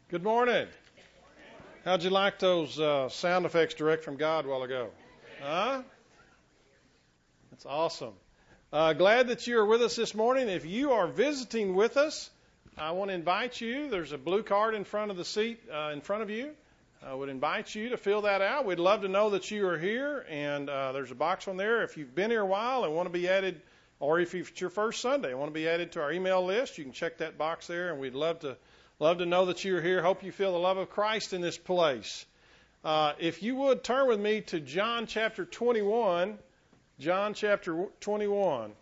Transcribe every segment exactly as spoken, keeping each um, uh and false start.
Good morning. How'd you like those uh, sound effects direct from God a while ago? Huh? That's awesome. Uh, glad that you are with us this morning. If you are visiting with us, I want to invite you. There's a blue card in front of the seat uh, in front of you. I would invite you to fill that out. We'd love to know that you are here, and uh, there's a box on there. If you've been here a while and want to be added, or if it's your first Sunday and want to be added to our email list, you can check that box there, and we'd love to Love to know that you're here. Hope you feel the love of Christ in this place. Uh, if you would turn with me to John chapter twenty-one. John chapter twenty-one.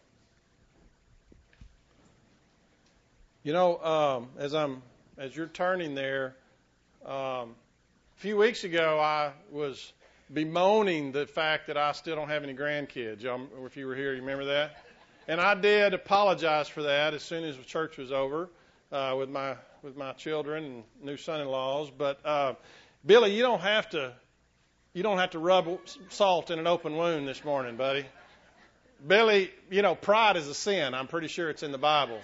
You know, um, as I'm as you're turning there, um, a few weeks ago I was bemoaning the fact that I still don't have any grandkids. Y'all, if you were here, you remember that? And I did apologize for that as soon as the church was over uh, with my. with my children and new son-in-laws. But uh, Billy, you don't have to you don't have to rub salt in an open wound this morning, buddy. Billy, you know, pride is a sin. I'm pretty sure it's in the Bible.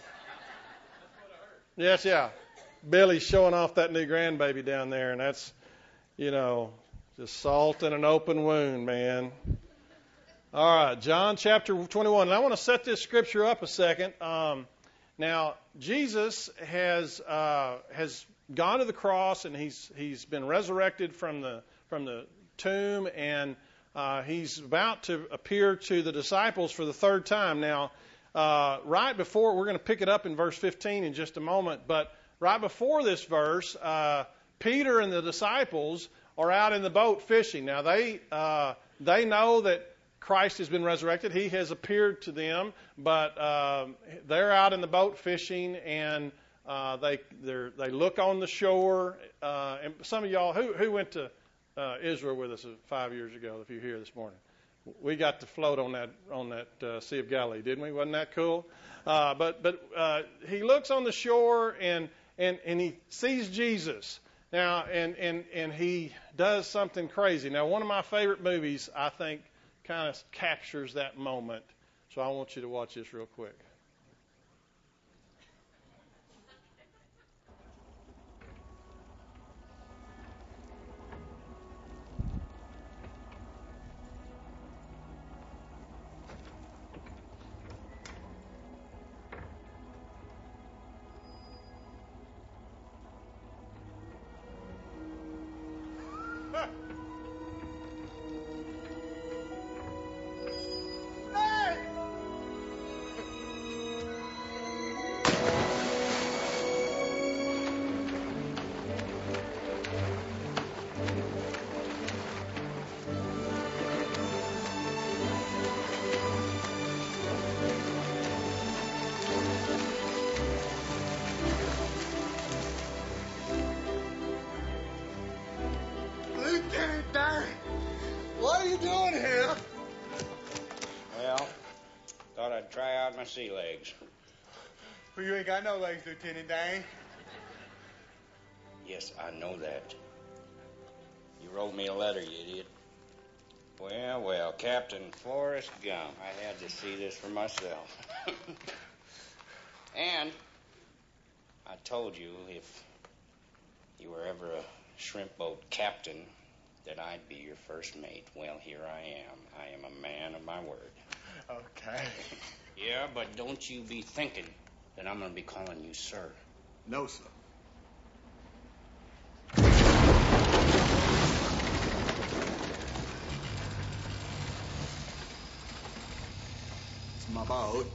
Yes, yeah. Billy's showing off that new grandbaby down there, and that's, you know, just salt in an open wound, man. All right, John chapter twenty-one. And I want to set this scripture up a second. Um, Now, Jesus has uh, has gone to the cross, and he's he's been resurrected from the from the tomb, and uh, he's about to appear to the disciples for the third time. Now, uh, right before, we're going to pick it up in verse fifteen in just a moment, but right before this verse, uh, Peter and the disciples are out in the boat fishing. Now, they uh, they know that Christ has been resurrected. He has appeared to them, but uh, they're out in the boat fishing, and uh, they they look on the shore. Uh, and some of y'all, who who went to uh, Israel with us five years ago, if you're here this morning, we got to float on that on that uh, Sea of Galilee, didn't we? Wasn't that cool? Uh, but but uh, he looks on the shore, and and and he sees Jesus now, and and and he does something crazy. Now, one of my favorite movies, I think, kind of captures that moment. So I want you to watch this real quick. What are you doing here? Well, thought I'd try out my sea legs. Well, you ain't got no legs, Lieutenant Dan. Yes, I know that. You wrote me a letter, you idiot. Well, well, Captain Forrest Gump, I had to see this for myself. And I told you if you were ever a shrimp boat captain, that I'd be your first mate. Well, here I am. I am a man of my word. Okay. Yeah, but don't you be thinking that I'm going to be calling you sir. No, sir. It's my boat.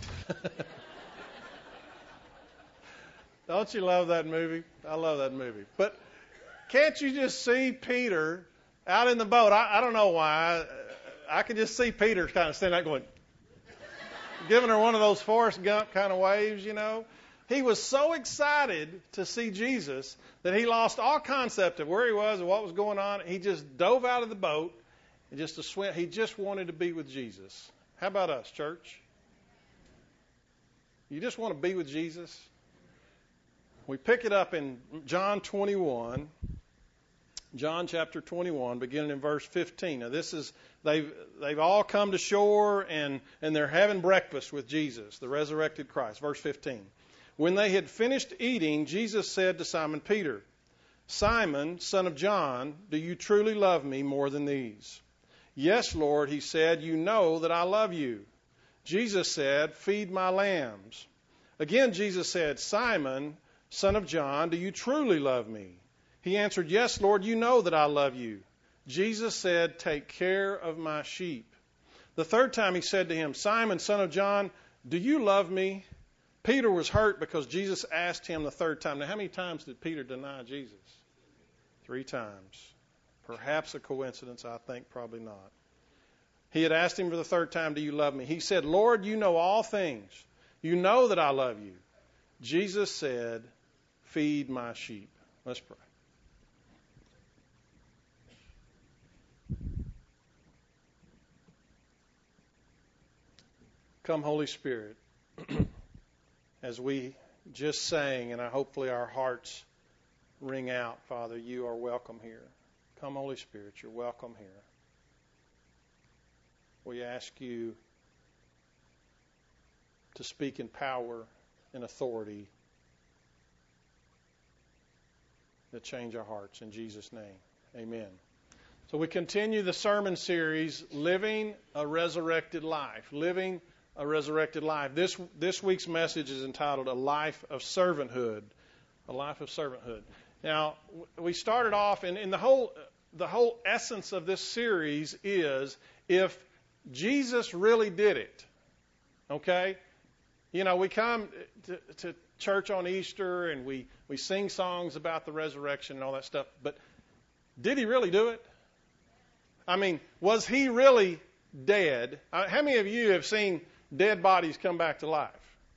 Don't you love that movie? I love that movie. But can't you just see Peter out in the boat? I, I don't know why. I, I can just see Peter kind of standing there going, giving her one of those Forrest Gump kind of waves, you know. He was so excited to see Jesus that he lost all concept of where he was and what was going on. He just dove out of the boat and just to swim. He just wanted to be with Jesus. How about us, church? You just want to be with Jesus? We pick it up in John twenty-one. John chapter twenty-one, beginning in verse fifteen. Now this is, they've, they've all come to shore and, and they're having breakfast with Jesus, the resurrected Christ. Verse fifteen. When they had finished eating, Jesus said to Simon Peter, Simon, son of John, do you truly love me more than these? Yes, Lord, he said, you know that I love you. Jesus said, feed my lambs. Again, Jesus said, Simon, son of John, do you truly love me? He answered, yes, Lord, you know that I love you. Jesus said, take care of my sheep. The third time he said to him, Simon, son of John, do you love me? Peter was hurt because Jesus asked him the third time. Now, how many times did Peter deny Jesus? Three times. Perhaps a coincidence, I think probably not. He had asked him for the third time, do you love me? He said, Lord, you know all things. You know that I love you. Jesus said, feed my sheep. Let's pray. Come, Holy Spirit, as we just sang, and I hopefully our hearts ring out, Father, you are welcome here. Come, Holy Spirit, you're welcome here. We ask you to speak in power and authority that change our hearts. In Jesus' name, amen. So we continue the sermon series, Living a Resurrected Life. Living a Resurrected Life. This, this week's message is entitled A Life of Servanthood. A Life of Servanthood. Now, we started off, and, and the whole the whole essence of this series is if Jesus really did it, okay? You know, we come to, to church on Easter, and we, we sing songs about the resurrection and all that stuff, but did he really do it? I mean, was he really dead? Uh, how many of you have seen dead bodies come back to life?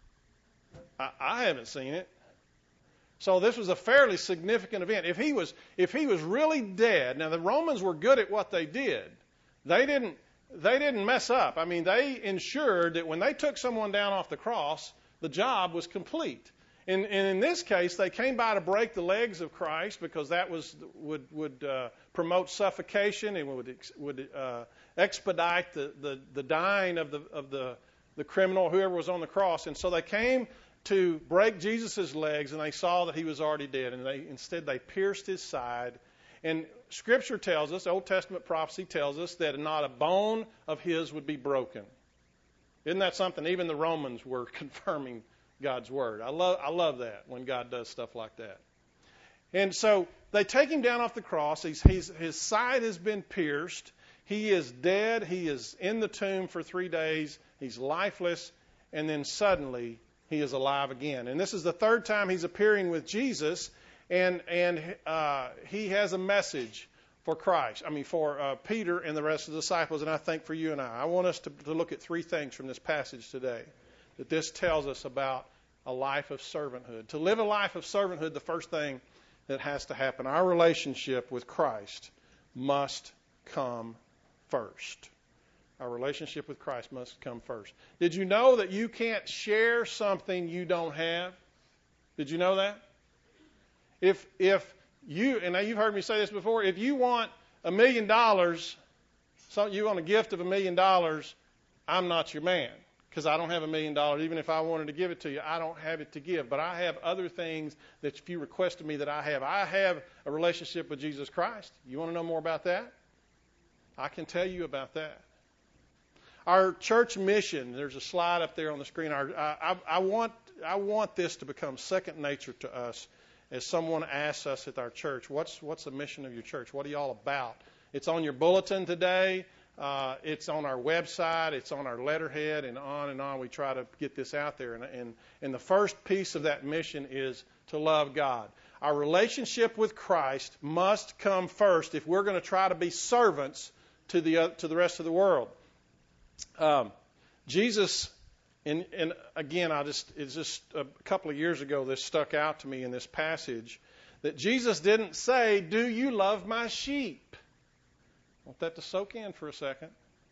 I, I haven't seen it. So this was a fairly significant event. If he was, if he was really dead, now the Romans were good at what they did. They didn't, they didn't mess up. I mean, they ensured that when they took someone down off the cross, the job was complete. And, and in this case, they came by to break the legs of Christ because that was would would uh, promote suffocation and would would uh, expedite the, the, the dying of the of the the criminal, whoever was on the cross. And so they came to break Jesus' legs, and they saw that he was already dead. And they instead they pierced his side. And Scripture tells us, Old Testament prophecy tells us, that not a bone of his would be broken. Isn't that something? Even the Romans were confirming God's word. I love I love that when God does stuff like that. And so they take him down off the cross. He's, he's, his side has been pierced. He is dead. He is in the tomb for three days. He's lifeless. And then suddenly he is alive again. And this is the third time he's appearing with Jesus. And, and uh, he has a message for Christ. I mean, for uh, Peter and the rest of the disciples. And I think for you and I. I want us to, to look at three things from this passage today that this tells us about a life of servanthood. To live a life of servanthood, the first thing that has to happen, our relationship with Christ must come first. Our relationship with Christ must come first. Did you know that you can't share something you don't have? Did you know that? If if you, and now you've heard me say this before, if you want a million dollars, so you want a gift of a million dollars, I'm not your man. Because I don't have a million dollars. Even if I wanted to give it to you, I don't have it to give. But I have other things that if you requested me that I have. I have a relationship with Jesus Christ. You want to know more about that? I can tell you about that. Our church mission, there's a slide up there on the screen. Our, I, I, want, I want this to become second nature to us as someone asks us at our church, what's, what's the mission of your church? What are you all about? It's on your bulletin today. Uh, it's on our website, it's on our letterhead, and on and on. We try to get this out there. And, and, and the first piece of that mission is to love God. Our relationship with Christ must come first if we're going to try to be servants to the uh, to the rest of the world. Um, Jesus, and, and again, I just it's just a couple of years ago this stuck out to me in this passage that Jesus didn't say, "Do you love my sheep?" I want that to soak in for a second.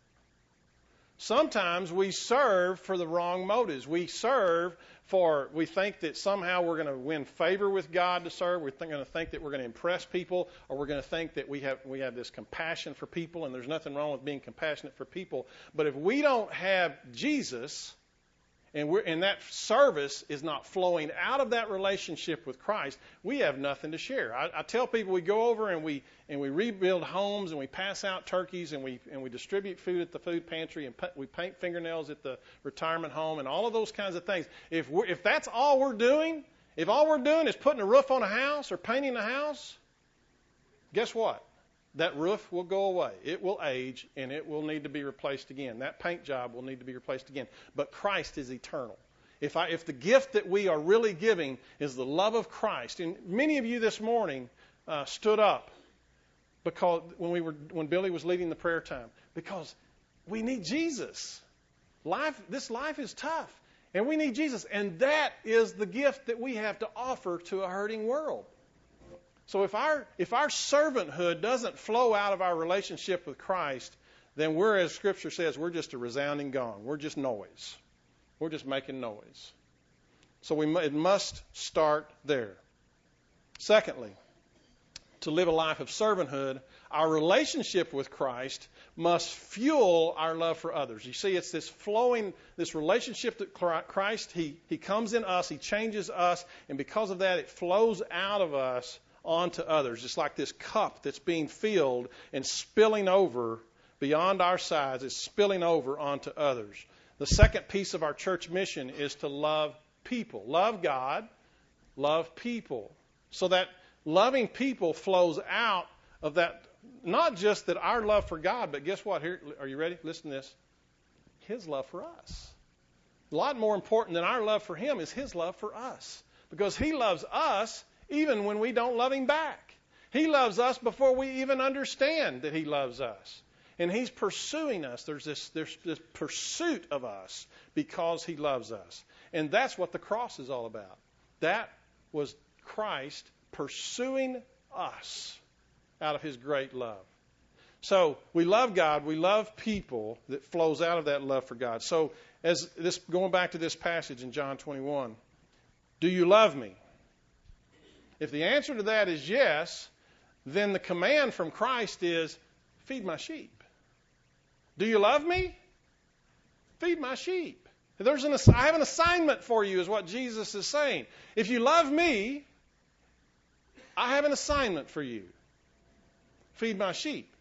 Sometimes we serve for the wrong motives. We serve for, we think that somehow we're going to win favor with God to serve. We're going to think that we're going to impress people, or we're going to think that we have we have this compassion for people, and there's nothing wrong with being compassionate for people. But if we don't have Jesus, and we're, and that service is not flowing out of that relationship with Christ, we have nothing to share. I, I tell people we go over and we and we rebuild homes and we pass out turkeys and we and we distribute food at the food pantry and we paint fingernails at the retirement home and all of those kinds of things. If we're, if that's all we're doing, if all we're doing is putting a roof on a house or painting a house, guess what? That roof will go away. It will age, and it will need to be replaced again. That paint job will need to be replaced again. But Christ is eternal. If I, if the gift that we are really giving is the love of Christ, and many of you this morning uh, stood up because when we were when Billy was leading the prayer time, because we need Jesus. Life, this life is tough, and we need Jesus, and that is the gift that we have to offer to a hurting world. So if our if our servanthood doesn't flow out of our relationship with Christ, then we're, as Scripture says, we're just a resounding gong. We're just noise. We're just making noise. So we it must start there. Secondly, to live a life of servanthood, our relationship with Christ must fuel our love for others. You see, it's this flowing, this relationship that Christ, he, he comes in us, He changes us, and because of that, it flows out of us onto others. It's like this cup that's being filled and spilling over beyond our sides. It's spilling over onto others. The second piece of our church mission is to love people. Love God, love people. So that loving people flows out of that, not just that our love for God, but guess what? Here, are you ready? Listen to this. His love for us. A lot more important than our love for Him is His love for us. Because He loves us even when we don't love Him back. He loves us before we even understand that He loves us. And He's pursuing us. There's this, there's this pursuit of us because He loves us. And that's what the cross is all about. That was Christ pursuing us out of His great love. So we love God, we love people that flows out of that love for God. So as this, going back to this passage in John twenty-one, do you love me? If the answer to that is yes, then the command from Christ is, feed my sheep. Do you love me? Feed my sheep. There's an, I have an assignment for you, is what Jesus is saying. If you love me, I have an assignment for you. Feed my sheep.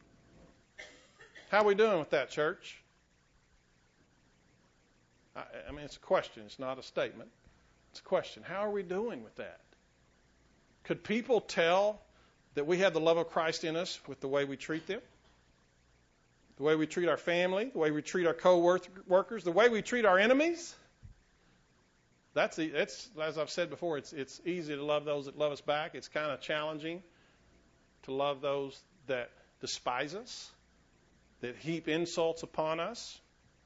How are we doing with that, church? I, I mean, it's a question. It's not a statement. It's a question. How are we doing with that? Could people tell that we have the love of Christ in us with the way we treat them? The way we treat our family, the way we treat our co-workers, the way we treat our enemies? That's, it's, as I've said before, it's, it's easy to love those that love us back. It's kind of challenging to love those that despise us, that heap insults upon us.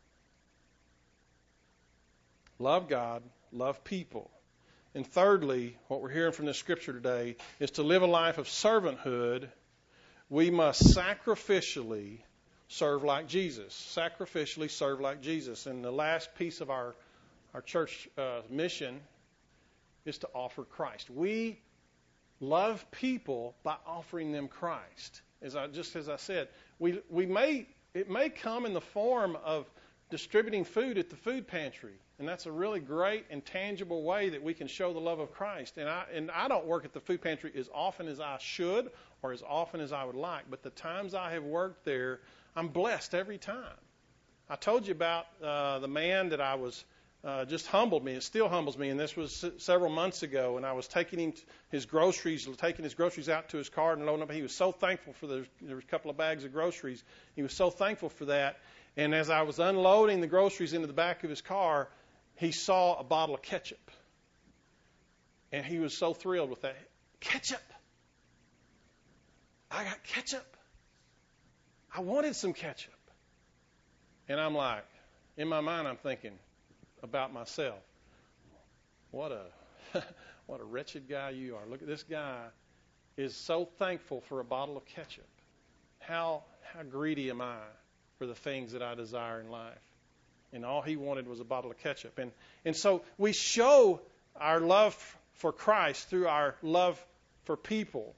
Love God, love people. And thirdly, what we're hearing from this scripture today is to live a life of servanthood, we must sacrificially serve like Jesus. Sacrificially serve like Jesus. And the last piece of our, our church uh, mission is to offer Christ. We love people by offering them Christ. As I, just as I said, we we may it may come in the form of distributing food at the food pantry. And that's a really great and tangible way that we can show the love of Christ. And I and I don't work at the food pantry as often as I should or as often as I would like. But the times I have worked there, I'm blessed every time. I told you about uh, the man that I was uh, just humbled me. It still humbles me. And this was s- several months ago. And I was taking him t- his groceries, taking his groceries out to his car and loading up. He was so thankful for the, there was a couple of bags of groceries. He was so thankful for that. And as I was unloading the groceries into the back of his car, he saw a bottle of ketchup. And he was so thrilled with that. Ketchup! I got ketchup. I wanted some ketchup. And I'm like, in my mind, I'm thinking about myself. What a what a wretched guy you are. Look at this guy is so thankful for a bottle of ketchup. How how greedy am I for the things that I desire in life? And all he wanted was a bottle of ketchup. And and so we show our love for Christ through our love for people.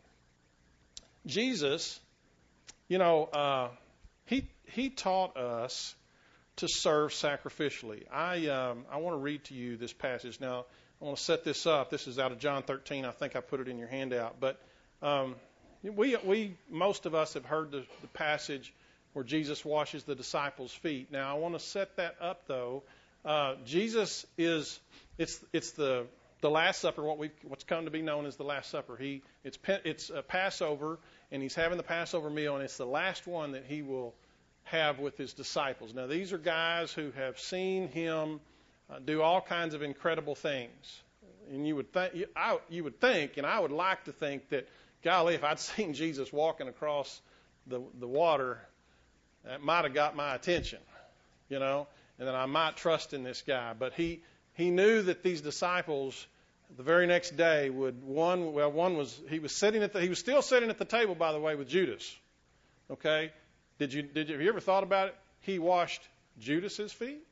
Jesus, you know, uh, he he taught us to serve sacrificially. I um, I want to read to you this passage. Now, I want to set this up. This is out of John thirteen. I think I put it in your handout. But um, we, we most of us have heard the, the passage where Jesus washes the disciples' feet. Now, I want to set that up, though. Uh, Jesus is, it's it's the the Last Supper, what we what's come to be known as the Last Supper. He it's it's a Passover, and he's having the Passover meal, and it's the last one that he will have with his disciples. Now, these are guys who have seen him uh, do all kinds of incredible things, and you would think I, you would think, and I would like to think that, golly, if I'd seen Jesus walking across the the water, that might have got my attention, you know, and then I might trust in this guy. But he he knew that these disciples, the very next day, would one well one was he was sitting at the he was still sitting at the table, by the way, with Judas. Okay, did you did you have you ever thought about it? He washed Judas's feet,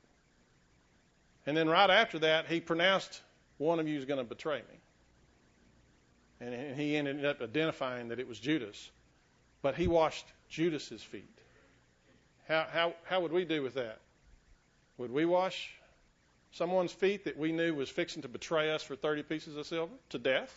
and then right after that, he pronounced, "One of you is going to betray me," and he ended up identifying that it was Judas, but he washed Judas's feet. How how how would we do with that? Would we wash someone's feet that we knew was fixing to betray us for thirty pieces of silver to death?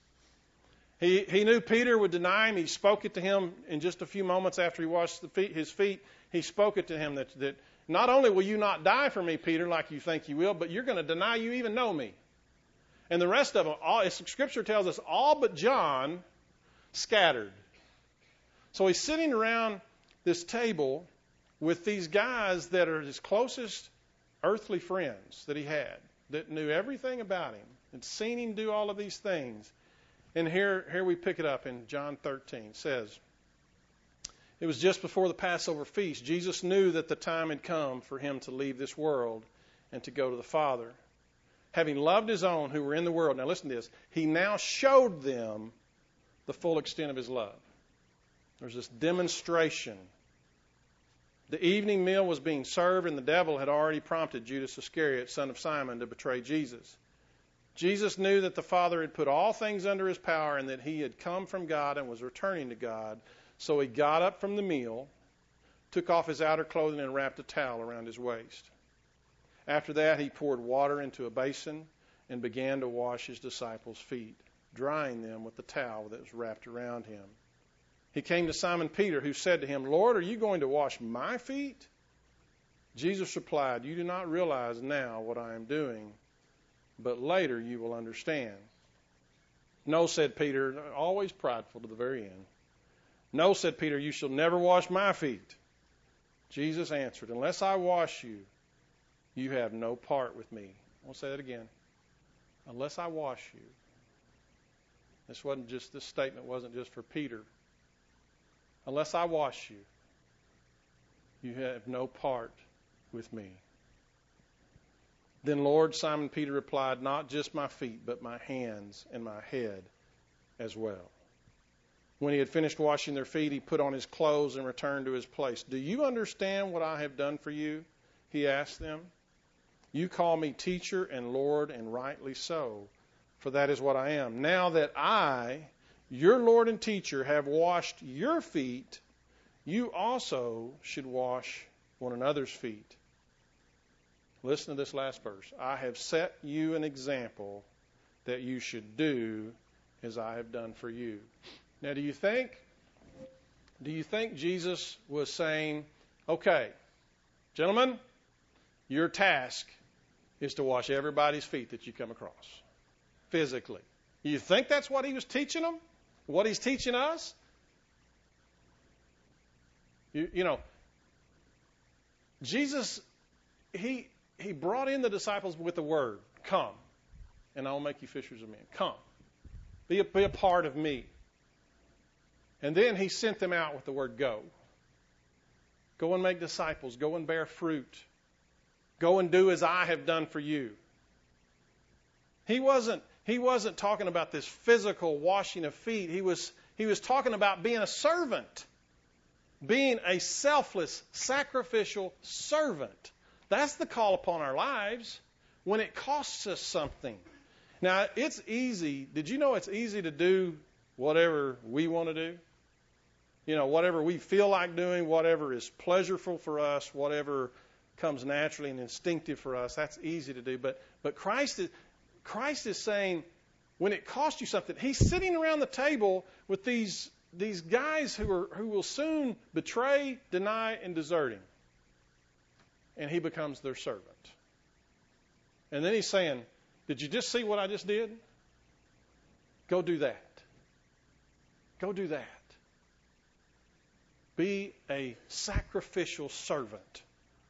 He he knew Peter would deny him. He spoke it to him in just a few moments after he washed the feet, his feet. He spoke it to him that, that not only will you not die for me, Peter, like you think you will, but you're going to deny you even know me. And the rest of them, all, as Scripture tells us, all but John scattered. So he's sitting around this table with these guys that are his closest earthly friends that he had, that knew everything about him and seen him do all of these things. And here, here we pick it up in John thirteen. It says, "It was just before the Passover feast. Jesus knew that the time had come for him to leave this world and to go to the Father. Having loved his own who were in the world," now listen to this, "he now showed them the full extent of his love." There's this demonstration. The evening meal was being served, and the devil had already prompted Judas Iscariot, son of Simon, to betray Jesus. Jesus knew that the Father had put all things under his power and that he had come from God and was returning to God. So he got up from the meal, took off his outer clothing, and wrapped a towel around his waist. After that, he poured water into a basin and began to wash his disciples' feet, drying them with the towel that was wrapped around him. He came to Simon Peter, who said to him, "Lord, are you going to wash my feet?" Jesus replied, "You do not realize now what I am doing, but later you will understand." "No," said Peter, always prideful to the very end. "No," said Peter, "you shall never wash my feet." Jesus answered, "Unless I wash you, you have no part with me." I'll say that again. Unless I wash you. This wasn't just, this statement wasn't just for Peter. Unless I wash you, you have no part with me. "Then, Lord," Simon Peter replied, "not just my feet, but my hands and my head as well." When he had finished washing their feet, he put on his clothes and returned to his place. "Do you understand what I have done for you?" he asked them. "You call me teacher and Lord, and rightly so, for that is what I am. Now that I, your Lord and teacher, have washed your feet, you also should wash one another's feet." Listen to this last verse. "I have set you an example that you should do as I have done for you." Now, do you think, do you think Jesus was saying, "Okay, gentlemen, your task is to wash everybody's feet that you come across, physically"? You think that's what he was teaching them? What he's teaching us? You, you know, Jesus, he he brought in the disciples with the word, "Come, and I'll make you fishers of men. Come, be a, be a part of me." And then he sent them out with the word, "Go. Go and make disciples. Go and bear fruit. Go and do as I have done for you." He wasn't He wasn't talking about this physical washing of feet. He was, he was talking about being a servant, being a selfless, sacrificial servant. That's the call upon our lives when it costs us something. Now, it's easy. Did you know it's easy to do whatever we want to do? You know, whatever we feel like doing, whatever is pleasurable for us, whatever comes naturally and instinctive for us. That's easy to do. But but Christ is Christ is saying, when it costs you something, he's sitting around the table with these these guys who are who will soon betray, deny, and desert him. And he becomes their servant. And then he's saying, did you just see what I just did? Go do that. Go do that. Be a sacrificial servant.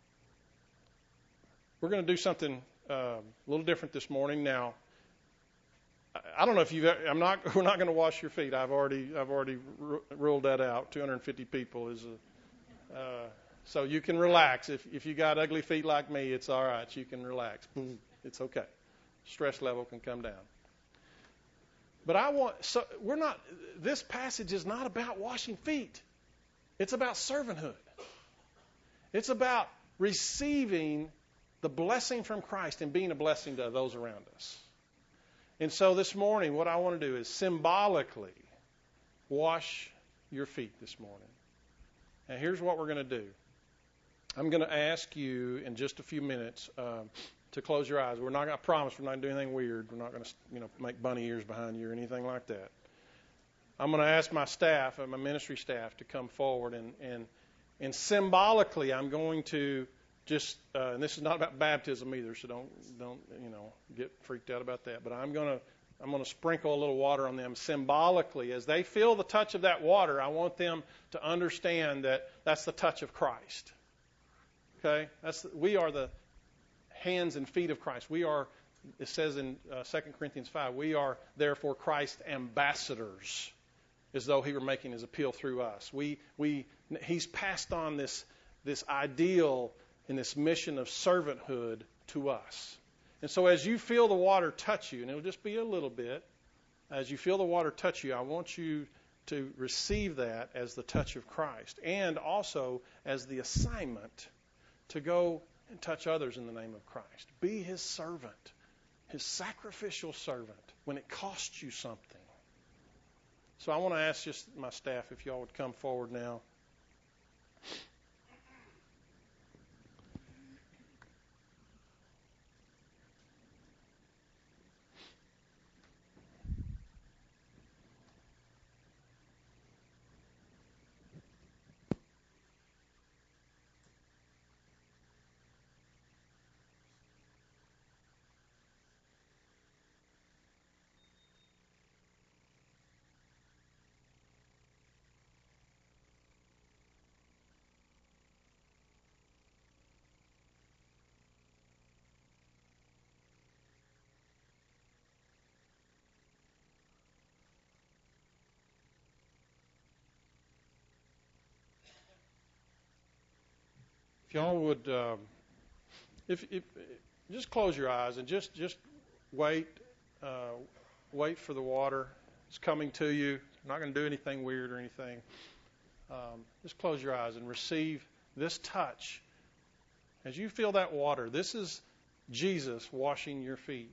We're going to do something uh, a little different this morning. Now, I don't know if you've. I'm not. We're not going to wash your feet. I've already. I've already r- ruled that out. two hundred fifty people is a. Uh, so you can relax. If if you got ugly feet like me, it's all right. You can relax. It's okay. Stress level can come down. But I want. So we're not. This passage is not about washing feet. It's about servanthood. It's about receiving the blessing from Christ and being a blessing to those around us. And so this morning, what I want to do is symbolically wash your feet this morning. And here's what we're going to do. I'm going to ask you in just a few minutes um, to close your eyes. We're not going to promise we're not going to do anything weird. We're not going to, you know, make bunny ears behind you or anything like that. I'm going to ask my staff and my ministry staff to come forward, and and, and symbolically, I'm going to just, uh, and this is not about baptism either, so don't don't you know get freaked out about that. But I'm going to I'm going to sprinkle a little water on them symbolically. As they feel the touch of that water, I want them to understand that that's the touch of Christ. Okay, that's we are the hands and feet of Christ. We are. It says in uh, Second Corinthians five, we are therefore Christ's ambassadors, as though he were making his appeal through us. We we he's passed on this this ideal and this mission of servanthood to us. And so as you feel the water touch you, and it'll just be a little bit, as you feel the water touch you, I want you to receive that as the touch of Christ, and also as the assignment to go and touch others in the name of Christ. Be his servant, his sacrificial servant, when it costs you something. So I want to ask just my staff if y'all would come forward now. If y'all would, um, if, if just close your eyes and just just wait, uh, wait for the water. It's coming to you. I'm not going to do anything weird or anything. Um, just close your eyes and receive this touch. As you feel that water, this is Jesus washing your feet.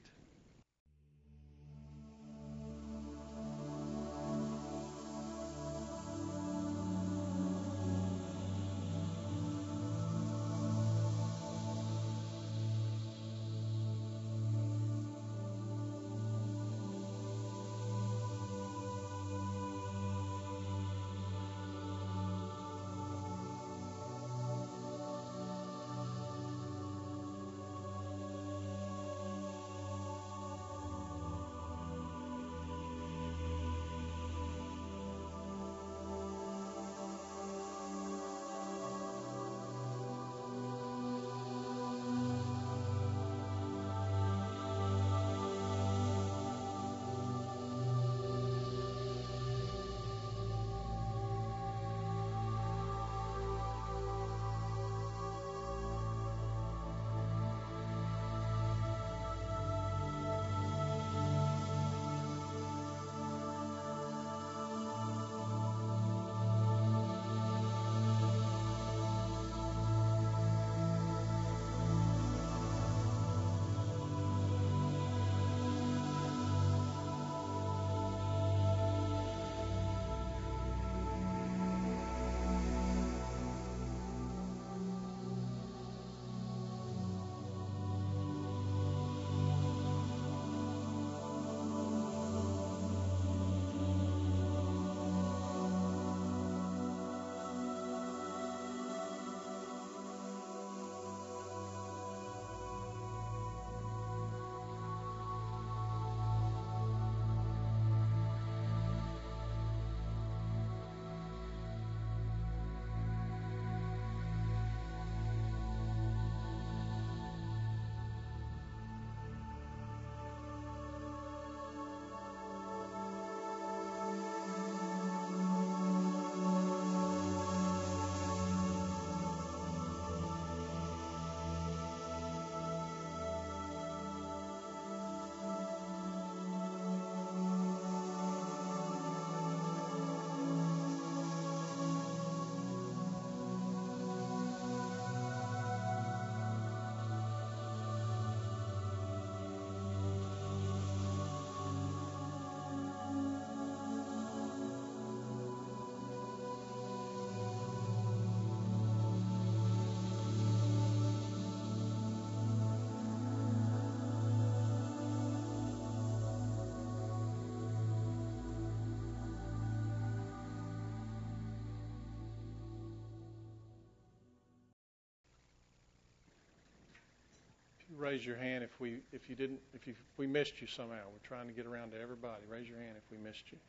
raise your hand if we if you didn't if you if we missed you somehow. We're trying to get around to everybody. Raise your hand if we missed you.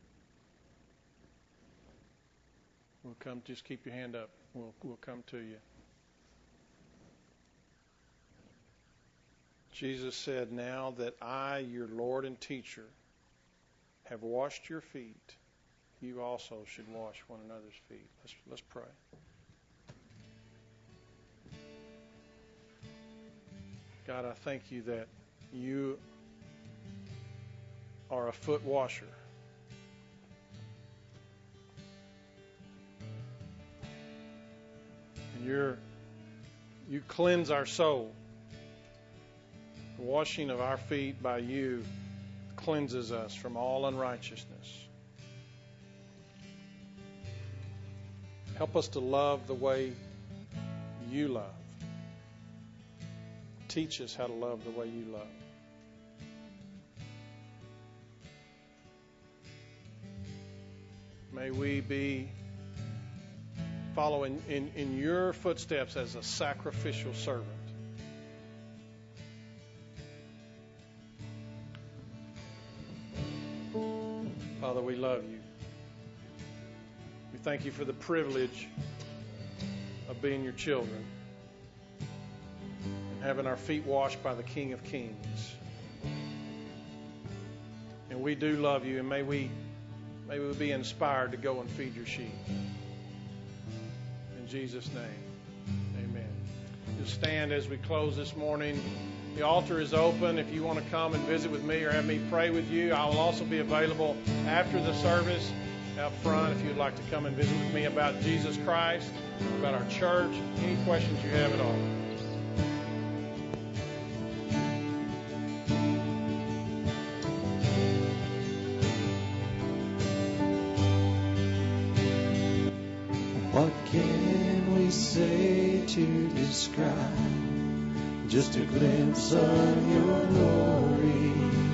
We'll come. Just keep your hand up. We'll we'll come to you. Jesus said, "Now that I, your Lord and teacher, have washed your feet, you also should wash one another's feet." Let's let's pray. God, I thank you that you are a foot washer. And you're, you cleanse our soul. The washing of our feet by you cleanses us from all unrighteousness. Help us to love the way you love. Teach us how to love the way you love. May we be following in, in your footsteps as a sacrificial servant. Father, we love you. We thank you for the privilege of being your children. Having our feet washed by the King of Kings. And we do love you, and may we may we be inspired to go and feed your sheep. In Jesus' name, amen. You'll stand as we close this morning. The altar is open. If you want to come and visit with me or have me pray with you, I will also be available after the service out front if you'd like to come and visit with me about Jesus Christ, about our church, any questions you have at all. What can we say to describe just a glimpse of your glory?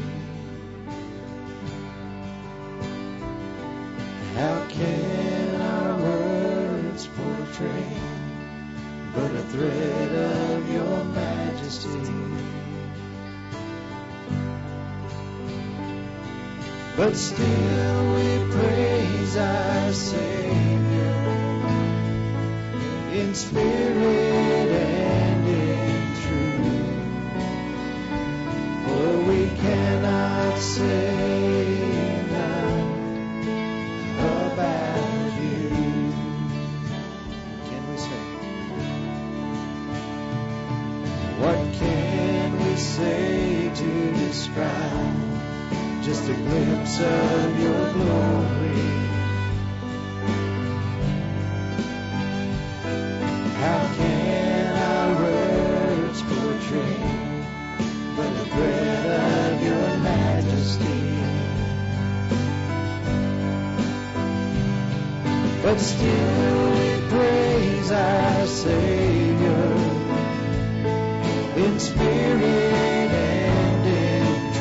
How can our words portray but a thread of your majesty? But still we praise our Savior in spirit and in truth, for we cannot say enough about you. Can we say? What can we say to describe just a glimpse of your glory? How can our words portray but the thread of your majesty? But still we praise our Savior in spirit and in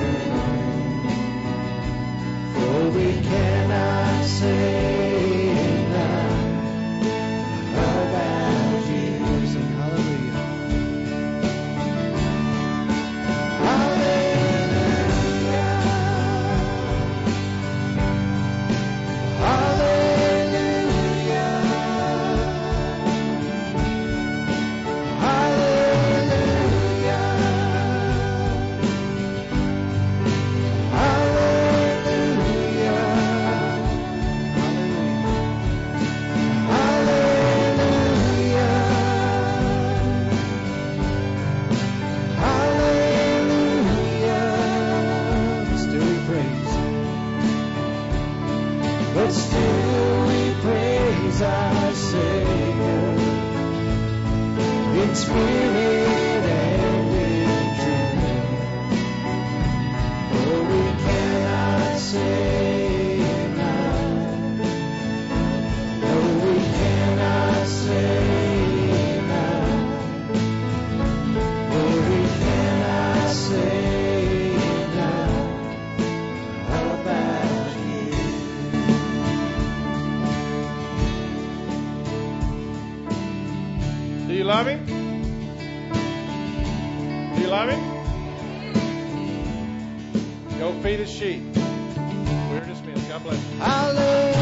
truth, for we cannot say love him? Go feed his sheep. We're dismissed. God bless you. Hallelujah.